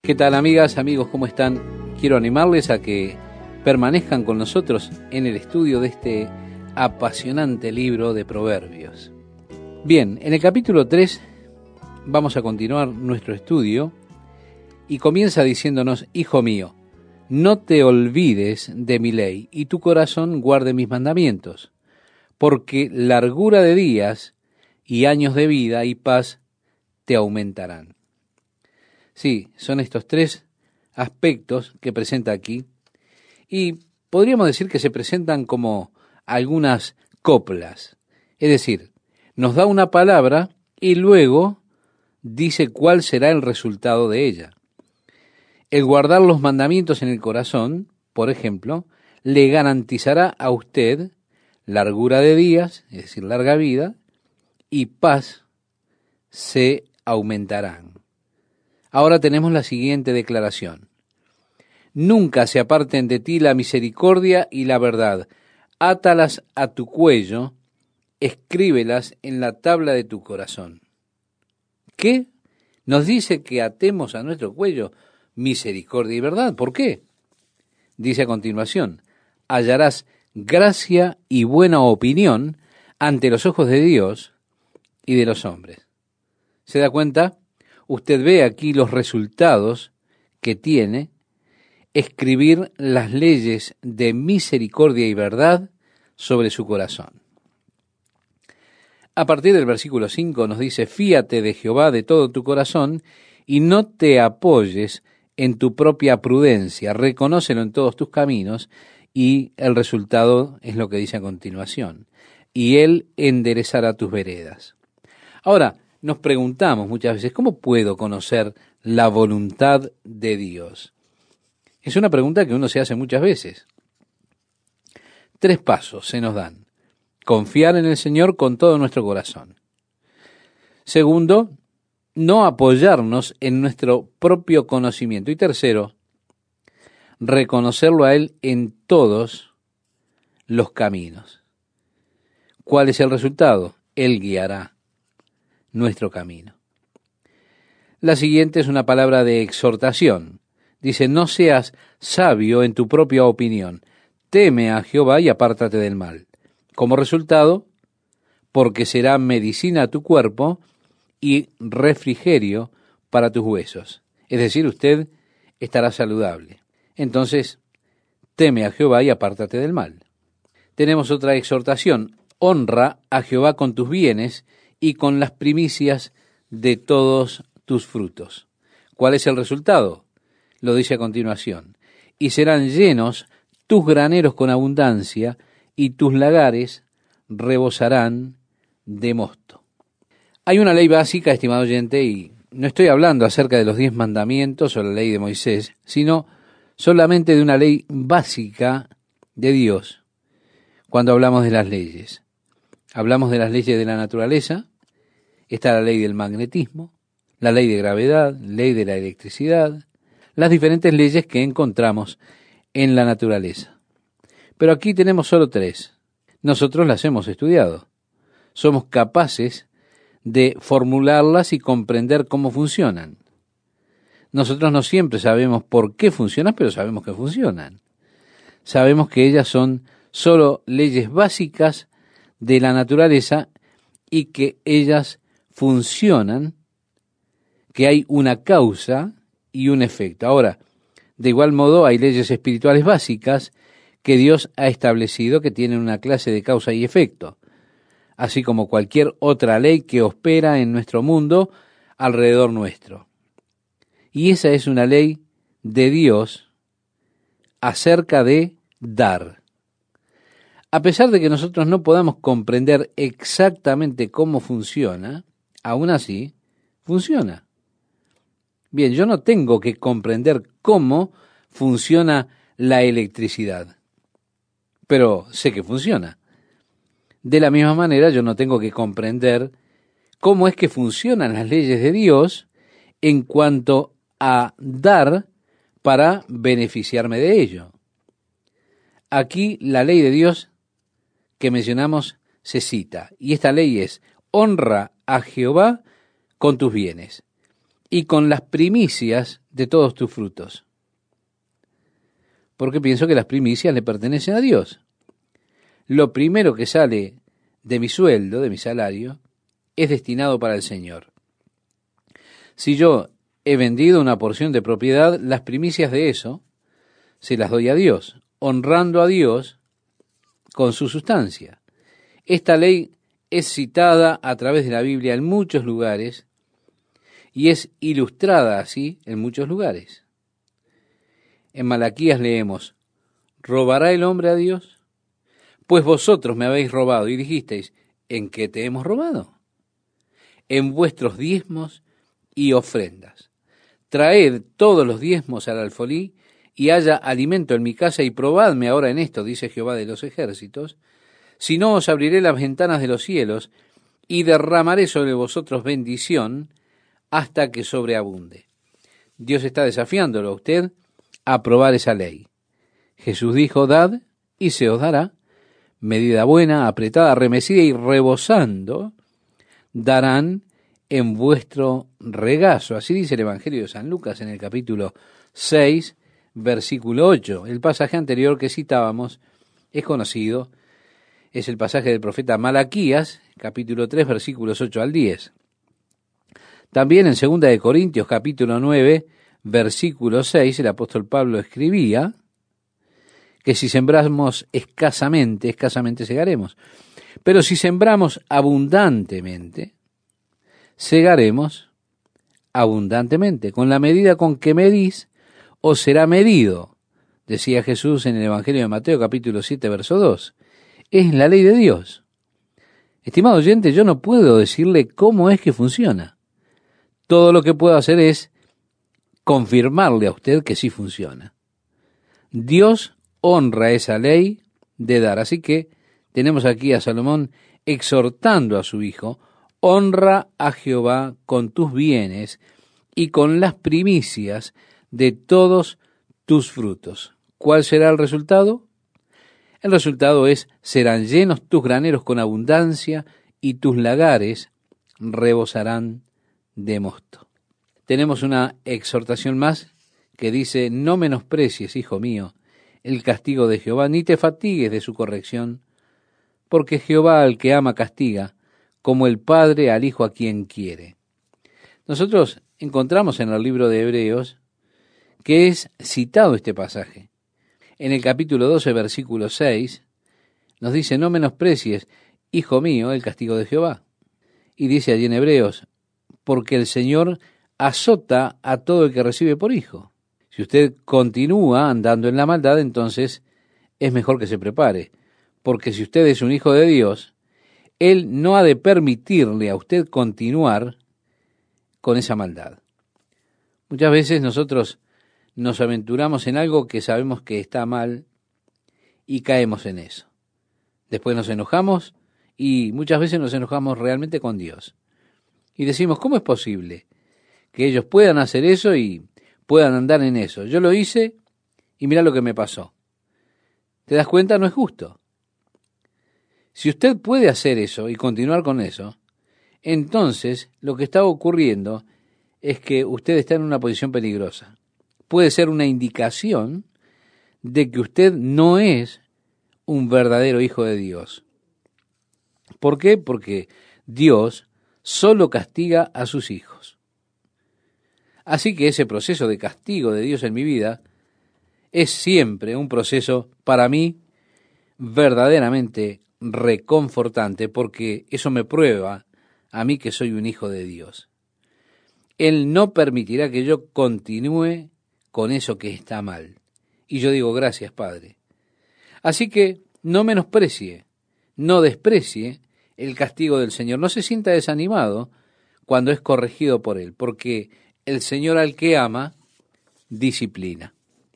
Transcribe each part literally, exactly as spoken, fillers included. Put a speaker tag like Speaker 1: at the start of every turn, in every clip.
Speaker 1: ¿Qué tal, amigas, amigos? ¿Cómo están? Quiero animarles a que permanezcan con nosotros en el estudio de este apasionante libro de Proverbios. Bien, en el capítulo tres vamos a continuar nuestro estudio y comienza diciéndonos: Hijo mío, no te olvides de mi ley y tu corazón guarde mis mandamientos, porque largura de días y años de vida y paz te aumentarán. Sí, son estos tres aspectos que presenta aquí, y podríamos decir que se presentan como algunas coplas, es decir, nos da una palabra y luego dice cuál será el resultado de ella. El guardar los mandamientos en el corazón, por ejemplo, le garantizará a usted largura de días, es decir, larga vida, y paz se aumentarán. Ahora tenemos la siguiente declaración: nunca se aparten de ti la misericordia y la verdad, átalas a tu cuello, escríbelas en la tabla de tu corazón. ¿Qué? Nos dice que atemos a nuestro cuello misericordia y verdad. ¿Por qué? Dice a continuación: hallarás gracia y buena opinión ante los ojos de Dios y de los hombres. ¿Se da cuenta? Usted ve aquí los resultados que tiene escribir las leyes de misericordia y verdad sobre su corazón. A partir del versículo cinco nos dice: fíate de Jehová de todo tu corazón y no te apoyes en tu propia prudencia, reconócelo en todos tus caminos, y el resultado es lo que dice a continuación: y él enderezará tus veredas. Ahora, nos preguntamos muchas veces: ¿cómo puedo conocer la voluntad de Dios? Es una pregunta que uno se hace muchas veces. Tres pasos se nos dan: confiar en el Señor con todo nuestro corazón. Segundo, no apoyarnos en nuestro propio conocimiento. Y tercero, reconocerlo a Él en todos los caminos. ¿Cuál es el resultado? Él guiará nuestro camino. La siguiente es una palabra de exhortación. Dice: no seas sabio en tu propia opinión, teme a Jehová y apártate del mal. Como resultado, porque será medicina a tu cuerpo y refrigerio para tus huesos. Es decir, usted estará saludable. Entonces, teme a Jehová y apártate del mal. Tenemos otra exhortación: honra a Jehová con tus bienes y con las primicias de todos tus frutos. ¿Cuál es el resultado? Lo dice a continuación: y serán llenos tus graneros con abundancia, y tus lagares rebosarán de mosto. Hay una ley básica, estimado oyente, y no estoy hablando acerca de los diez mandamientos o la ley de Moisés, sino solamente de una ley básica de Dios. Cuando hablamos de las leyes, hablamos de las leyes de la naturaleza. Está la ley del magnetismo, la ley de gravedad, ley de la electricidad, las diferentes leyes que encontramos en la naturaleza. Pero aquí tenemos solo tres. Nosotros las hemos estudiado. Somos capaces de formularlas y comprender cómo funcionan. Nosotros no siempre sabemos por qué funcionan, pero sabemos que funcionan. Sabemos que ellas son solo leyes básicas de la naturaleza y que ellas funcionan, que hay una causa y un efecto. Ahora, de igual modo, hay leyes espirituales básicas que Dios ha establecido que tienen una clase de causa y efecto, así como cualquier otra ley que opera en nuestro mundo alrededor nuestro. Y esa es una ley de Dios acerca de dar. A pesar de que nosotros no podamos comprender exactamente cómo funciona, aún así, funciona. Bien, yo no tengo que comprender cómo funciona la electricidad, pero sé que funciona. De la misma manera, yo no tengo que comprender cómo es que funcionan las leyes de Dios en cuanto a dar para beneficiarme de ello. Aquí la ley de Dios que mencionamos se cita, y esta ley es: honra a Jehová con tus bienes y con las primicias de todos tus frutos. Porque pienso que las primicias le pertenecen a Dios. Lo primero que sale de mi sueldo, de mi salario, es destinado para el Señor. Si yo he vendido una porción de propiedad, las primicias de eso se las doy a Dios, honrando a Dios con su sustancia. Esta ley es citada a través de la Biblia en muchos lugares y es ilustrada así en muchos lugares. En Malaquías leemos, ¿robará el hombre a Dios? Pues vosotros me habéis robado y dijisteis, ¿en qué te hemos robado? En vuestros diezmos y ofrendas. Traed todos los diezmos al alfolí y haya alimento en mi casa y probadme ahora en esto, dice Jehová de los ejércitos, si no os abriré las ventanas de los cielos y derramaré sobre vosotros bendición hasta que sobreabunde. Dios está desafiándolo a usted a probar esa ley. Jesús dijo, dad y se os dará, medida buena, apretada, remecida y rebosando, darán en vuestro regazo. Así dice el Evangelio de San Lucas en el capítulo seis, versículo ocho. El pasaje anterior que citábamos es conocido, es el pasaje del profeta Malaquías, capítulo tres, versículos ocho al diez. También en segunda de Corintios, capítulo nueve, versículo seis, el apóstol Pablo escribía que si sembramos escasamente, escasamente segaremos. Pero si sembramos abundantemente, segaremos abundantemente. Con la medida con que medís, os será medido, decía Jesús en el Evangelio de Mateo, capítulo siete, verso dos. Es la ley de Dios. Estimado oyente, yo no puedo decirle cómo es que funciona. Todo lo que puedo hacer es confirmarle a usted que sí funciona. Dios honra esa ley de dar. Así que tenemos aquí a Salomón exhortando a su hijo, honra a Jehová con tus bienes y con las primicias de todos tus frutos. ¿Cuál será el resultado? El resultado es, serán llenos tus graneros con abundancia y tus lagares rebosarán de mosto. Tenemos una exhortación más que dice, no menosprecies, hijo mío, el castigo de Jehová, ni te fatigues de su corrección, porque Jehová al que ama castiga, como el padre al hijo a quien quiere. Nosotros encontramos en el libro de Hebreos que es citado este pasaje. En el capítulo doce, versículo seis, nos dice, no menosprecies, hijo mío, el castigo de Jehová. Y dice allí en Hebreos, porque el Señor azota a todo el que recibe por hijo. Si usted continúa andando en la maldad, entonces es mejor que se prepare, porque si usted es un hijo de Dios, Él no ha de permitirle a usted continuar con esa maldad. Muchas veces nosotros nos aventuramos en algo que sabemos que está mal y caemos en eso. Después nos enojamos y muchas veces nos enojamos realmente con Dios. Y decimos, ¿cómo es posible que ellos puedan hacer eso y puedan andar en eso? Yo lo hice y mira lo que me pasó. ¿Te das cuenta? No es justo. Si usted puede hacer eso y continuar con eso, entonces lo que está ocurriendo es que usted está en una posición peligrosa. Puede ser una indicación de que usted no es un verdadero hijo de Dios. ¿Por qué? Porque Dios solo castiga a sus hijos. Así que ese proceso de castigo de Dios en mi vida es siempre un proceso para mí verdaderamente reconfortante, porque eso me prueba a mí que soy un hijo de Dios. Él no permitirá que yo continúe con eso que está mal. Y yo digo, gracias, Padre. Así que no menosprecie, no desprecie el castigo del Señor. No se sienta desanimado cuando es corregido por Él, porque el Señor al que ama, disciplina.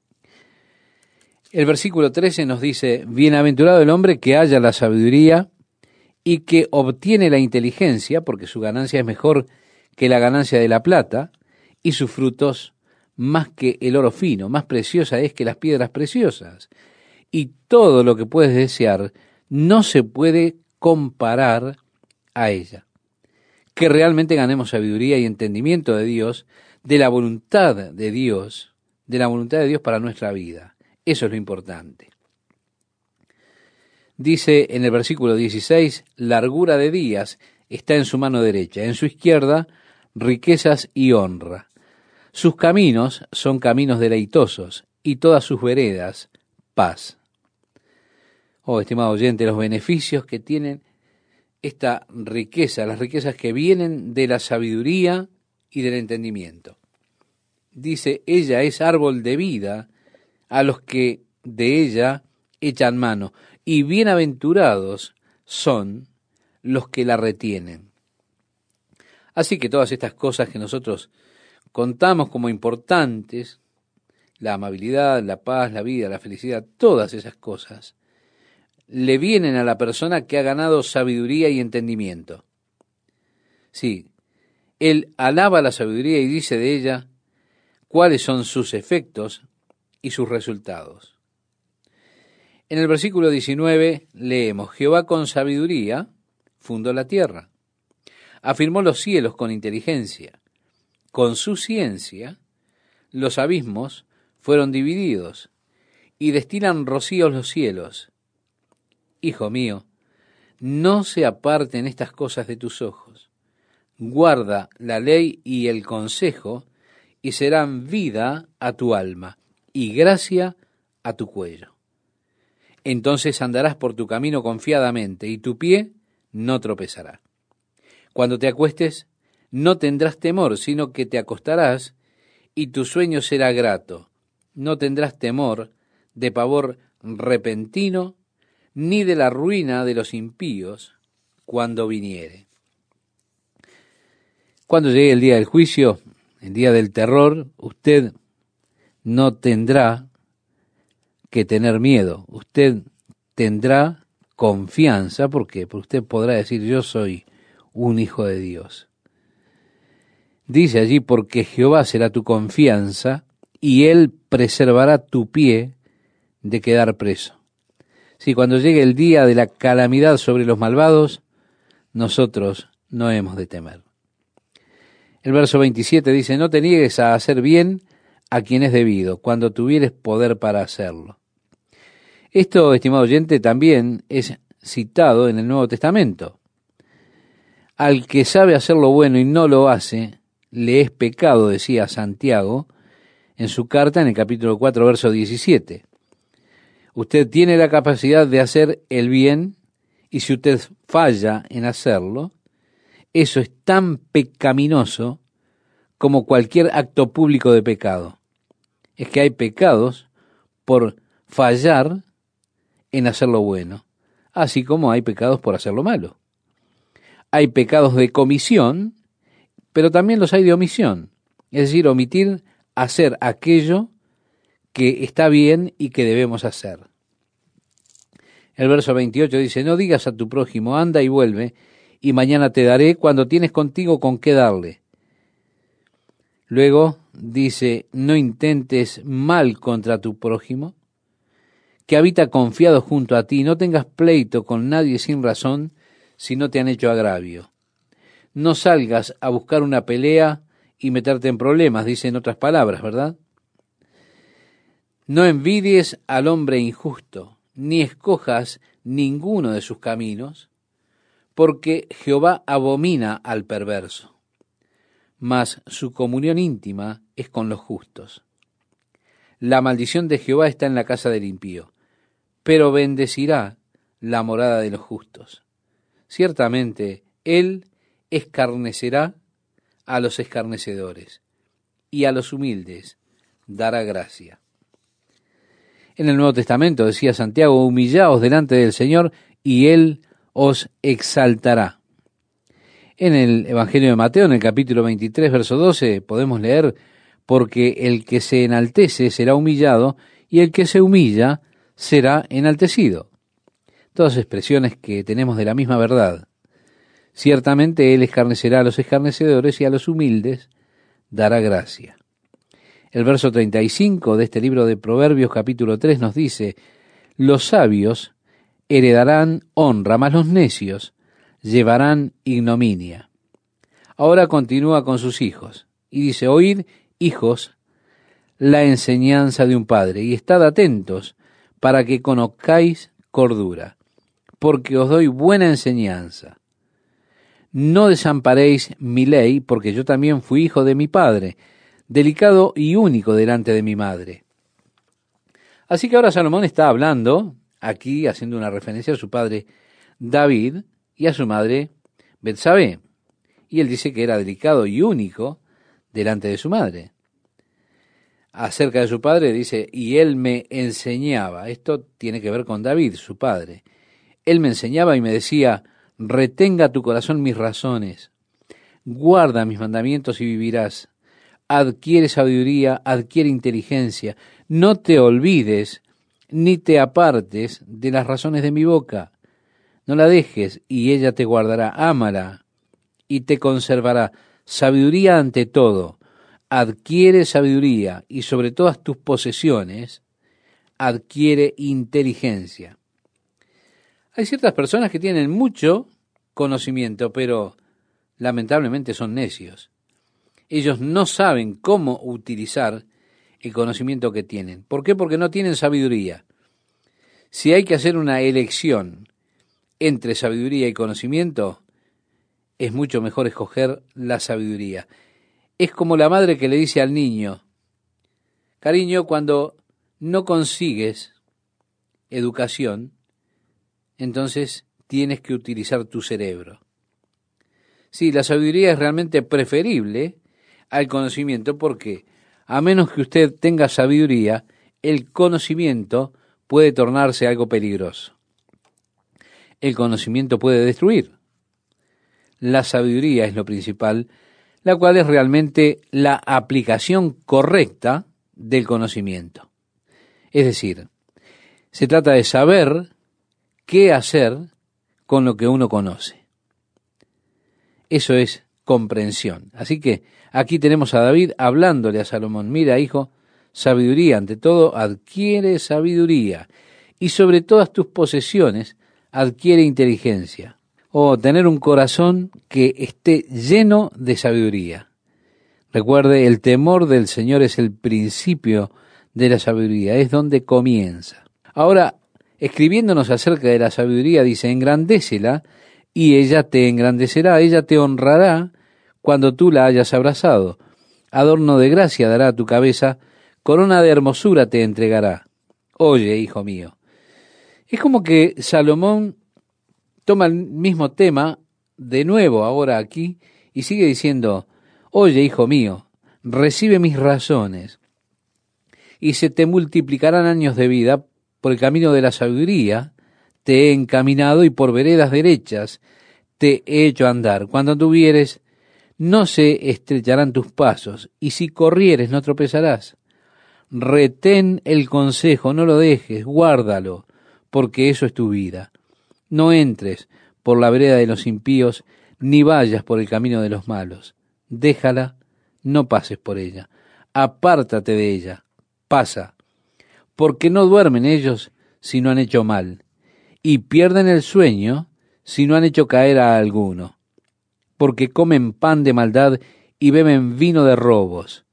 Speaker 1: El versículo trece nos dice, bienaventurado el hombre que halla la sabiduría y que obtiene la inteligencia, porque su ganancia es mejor que la ganancia de la plata, y sus frutos más que el oro fino, más preciosa es que las piedras preciosas. Y todo lo que puedes desear no se puede comparar a ella. que realmente ganemos sabiduría y entendimiento de Dios, de la voluntad de Dios, de la voluntad de Dios para nuestra vida. Eso es lo importante. Dice en el versículo dieciséis, largura de días está en su mano derecha, en su izquierda riquezas y honra. Sus caminos son caminos deleitosos y todas sus veredas paz. Oh, estimado oyente, los beneficios que tienen esta riqueza, las riquezas que vienen de la sabiduría y del entendimiento. Dice, ella es árbol de vida a los que de ella echan mano, y bienaventurados son los que la retienen. Así que todas estas cosas que nosotros contamos como importantes, la amabilidad, la paz, la vida, la felicidad, todas esas cosas, le vienen a la persona que ha ganado sabiduría y entendimiento. Sí, él alaba la sabiduría y dice de ella cuáles son sus efectos y sus resultados. En el versículo diecinueve leemos, Jehová con sabiduría fundó la tierra, afirmó los cielos con inteligencia, con su ciencia los abismos fueron divididos y destilan rocíos los cielos. Hijo mío, no se aparten estas cosas de tus ojos. Guarda la ley y el consejo, y serán vida a tu alma y gracia a tu cuello. Entonces andarás por tu camino confiadamente, y tu pie no tropezará. Cuando te acuestes, no tendrás temor, sino que te acostarás, y tu sueño será grato. No tendrás temor de pavor repentino, ni de la ruina de los impíos cuando viniere. Cuando llegue el día del juicio, el día del terror, usted no tendrá que tener miedo. Usted tendrá confianza. ¿Por qué? Porque usted podrá decir, yo soy un hijo de Dios. Dice allí, porque Jehová será tu confianza, y Él preservará tu pie de quedar preso. Si cuando llegue el día de la calamidad sobre los malvados, nosotros no hemos de temer. El verso veintisiete dice, no te niegues a hacer bien a quien es debido, cuando tuvieres poder para hacerlo. Esto, estimado oyente, también es citado en el Nuevo Testamento. Al que sabe hacer lo bueno y no lo hace, le es pecado, decía Santiago en su carta en el capítulo cuatro, verso diecisiete. Usted tiene la capacidad de hacer el bien, y si usted falla en hacerlo, eso es tan pecaminoso como cualquier acto público de pecado. Es que hay pecados por fallar en hacer lo bueno, así como hay pecados por hacer lo malo. Hay pecados de comisión, pero también los hay de omisión, es decir, omitir hacer aquello que está bien y que debemos hacer. El verso veintiocho dice, no digas a tu prójimo, anda y vuelve, y mañana te daré cuando tienes contigo con qué darle. Luego dice, no intentes mal contra tu prójimo, que habita confiado junto a ti, no tengas pleito con nadie sin razón, si no te han hecho agravio. No salgas a buscar una pelea y meterte en problemas, dice en otras palabras, ¿verdad? No envidies al hombre injusto, ni escojas ninguno de sus caminos, porque Jehová abomina al perverso, mas su comunión íntima es con los justos. La maldición de Jehová está en la casa del impío, pero bendecirá la morada de los justos. Ciertamente, él escarnecerá a los escarnecedores, y a los humildes dará gracia. En el Nuevo Testamento decía Santiago, humillaos delante del Señor, y Él os exaltará. En el Evangelio de Mateo, en el capítulo veintitrés, verso doce, podemos leer, porque el que se enaltece será humillado, y el que se humilla será enaltecido. Todas expresiones que tenemos de la misma verdad. Ciertamente Él escarnecerá a los escarnecedores, y a los humildes dará gracia. El verso treinta y cinco de este libro de Proverbios, capítulo tres, nos dice, los sabios heredarán honra, mas los necios llevarán ignominia. Ahora continúa con sus hijos y dice, oíd, hijos, la enseñanza de un padre y estad atentos para que conozcáis cordura, porque os doy buena enseñanza. No desamparéis mi ley, porque yo también fui hijo de mi padre, delicado y único delante de mi madre. Así que ahora Salomón está hablando, aquí haciendo una referencia a su padre David y a su madre Betsabé. Y él dice que era delicado y único delante de su madre. Acerca de su padre dice, y él me enseñaba. Esto tiene que ver con David, su padre. Él me enseñaba y me decía, retenga tu corazón mis razones, guarda mis mandamientos y vivirás. Adquiere sabiduría, adquiere inteligencia. No te olvides ni te apartes de las razones de mi boca. No la dejes y ella te guardará. Ámala y te conservará. Sabiduría ante todo. Adquiere sabiduría y sobre todas tus posesiones adquiere inteligencia. Hay ciertas personas que tienen mucho conocimiento, pero lamentablemente son necios. Ellos no saben cómo utilizar el conocimiento que tienen. ¿Por qué? Porque no tienen sabiduría. Si hay que hacer una elección entre sabiduría y conocimiento, es mucho mejor escoger la sabiduría. Es como la madre que le dice al niño, cariño, cuando no consigues educación, entonces tienes que utilizar tu cerebro. Sí, la sabiduría es realmente preferible al conocimiento porque, a menos que usted tenga sabiduría, el conocimiento puede tornarse algo peligroso. El conocimiento puede destruir. La sabiduría es lo principal, la cual es realmente la aplicación correcta del conocimiento. Es decir, se trata de saber qué hacer con lo que uno conoce. Eso es comprensión. Así que aquí tenemos a David hablándole a Salomón, mira hijo, sabiduría ante todo, adquiere sabiduría, y sobre todas tus posesiones adquiere inteligencia. O tener un corazón que esté lleno de sabiduría. Recuerde, el temor del Señor es el principio de la sabiduría, es donde comienza. Ahora, escribiéndonos acerca de la sabiduría, dice, engrandécela y ella te engrandecerá, ella te honrará cuando tú la hayas abrazado. Adorno de gracia dará a tu cabeza, corona de hermosura te entregará. Oye, hijo mío. Es como que Salomón toma el mismo tema de nuevo ahora aquí y sigue diciendo, oye, hijo mío, recibe mis razones y se te multiplicarán años de vida por el camino de la sabiduría, te he encaminado y por veredas derechas te he hecho andar. Cuando anduvieres, no se estrecharán tus pasos y si corrieres no tropezarás. Retén el consejo, no lo dejes, guárdalo, porque eso es tu vida. No entres por la vereda de los impíos, ni vayas por el camino de los malos. Déjala, no pases por ella. Apártate de ella, pasa, porque no duermen ellos si no han hecho mal, y pierden el sueño si no han hecho caer a alguno, porque comen pan de maldad y beben vino de robos.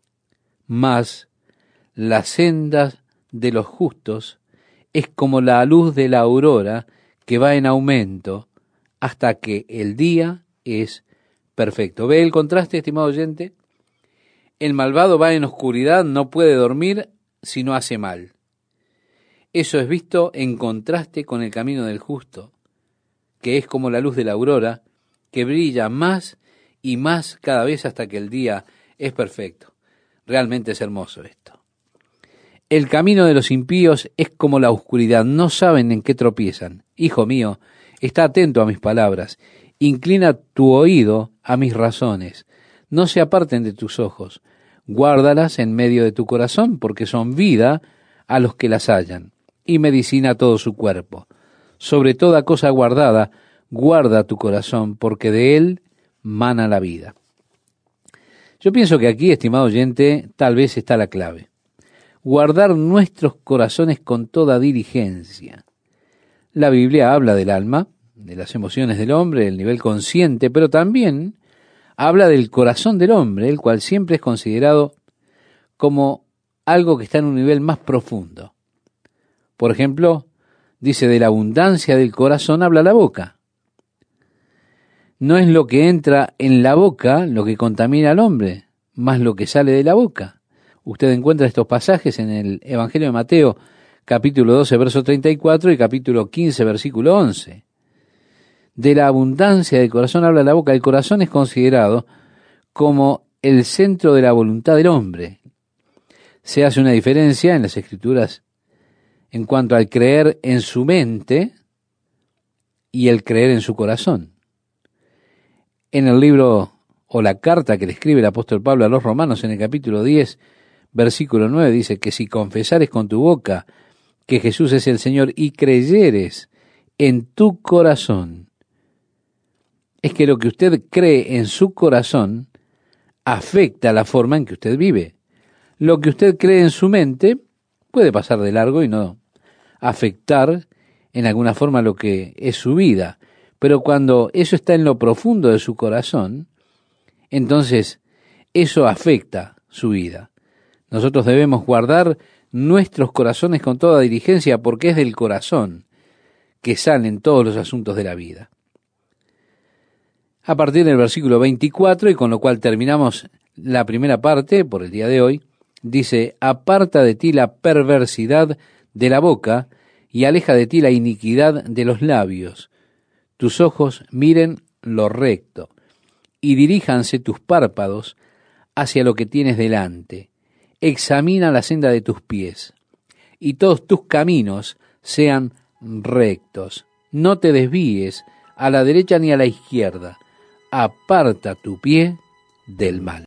Speaker 1: Mas las sendas de los justos es como la luz de la aurora que va en aumento hasta que el día es perfecto. ¿Ve el contraste, estimado oyente? El malvado va en oscuridad, no puede dormir si no hace mal. Eso es visto en contraste con el camino del justo, que es como la luz de la aurora, que brilla más y más cada vez hasta que el día es perfecto. Realmente es hermoso esto. El camino de los impíos es como la oscuridad, no saben en qué tropiezan. Hijo mío, está atento a mis palabras, inclina tu oído a mis razones, no se aparten de tus ojos, guárdalas en medio de tu corazón, porque son vida a los que las hallan, y medicina a todo su cuerpo. Sobre toda cosa guardada, guarda tu corazón, porque de él mana la vida. Yo pienso que aquí, estimado oyente, tal vez está la clave. Guardar nuestros corazones con toda diligencia. La Biblia habla del alma, de las emociones del hombre, el nivel consciente, pero también habla del corazón del hombre, el cual siempre es considerado como algo que está en un nivel más profundo. Por ejemplo, dice, de la abundancia del corazón habla la boca. No es lo que entra en la boca lo que contamina al hombre, más lo que sale de la boca. Usted encuentra estos pasajes en el Evangelio de Mateo, capítulo doce, verso treinta y cuatro, y capítulo quince, versículo once. De la abundancia del corazón habla la boca. El corazón es considerado como el centro de la voluntad del hombre. Se hace una diferencia en las Escrituras en cuanto al creer en su mente y el creer en su corazón. En el libro o la carta que le escribe el apóstol Pablo a los romanos en el capítulo diez, versículo nueve, dice que si confesares con tu boca que Jesús es el Señor y creyeres en tu corazón, es que lo que usted cree en su corazón afecta la forma en que usted vive. Lo que usted cree en su mente puede pasar de largo y no afectar en alguna forma lo que es su vida. Pero cuando eso está en lo profundo de su corazón, entonces eso afecta su vida. Nosotros debemos guardar nuestros corazones con toda diligencia, porque es del corazón que salen todos los asuntos de la vida. A partir del versículo veinticuatro, y con lo cual terminamos la primera parte por el día de hoy, dice, aparta de ti la perversidad de la boca y aleja de ti la iniquidad de los labios. Tus ojos miren lo recto y diríjanse tus párpados hacia lo que tienes delante. Examina la senda de tus pies y todos tus caminos sean rectos. No te desvíes a la derecha ni a la izquierda. Aparta tu pie del mal.